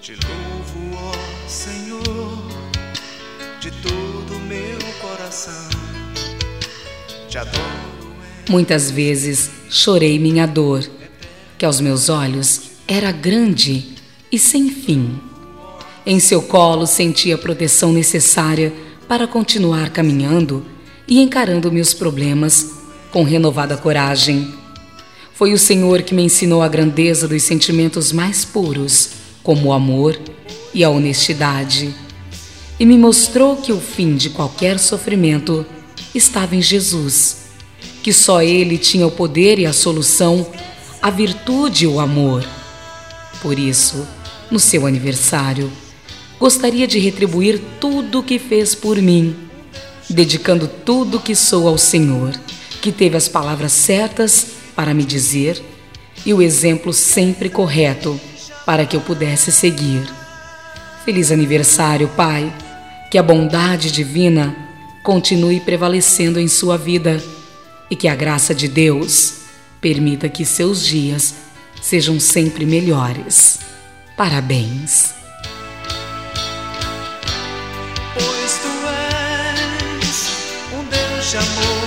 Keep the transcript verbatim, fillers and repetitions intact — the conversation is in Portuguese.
Te louvo, ó Senhor, de todo o meu coração. Te adoro. Muitas vezes chorei minha dor, que aos meus olhos era grande e sem fim. Em seu colo senti a proteção necessária para continuar caminhando e encarando meus problemas com renovada coragem. Foi o Senhor que me ensinou a grandeza dos sentimentos mais puros, como o amor e a honestidade, e me mostrou que o fim de qualquer sofrimento estava em Jesus, que só Ele tinha o poder e a solução, a virtude e o amor. Por isso, no seu aniversário, gostaria de retribuir tudo o que fez por mim, dedicando tudo o que sou ao Senhor, que teve as palavras certas para me dizer e o exemplo sempre correto para que eu pudesse seguir. Feliz aniversário, Pai, que a bondade divina continue prevalecendo em sua vida e que a graça de Deus permita que seus dias sejam sempre melhores. Parabéns. Pois tu és um Deus de amor.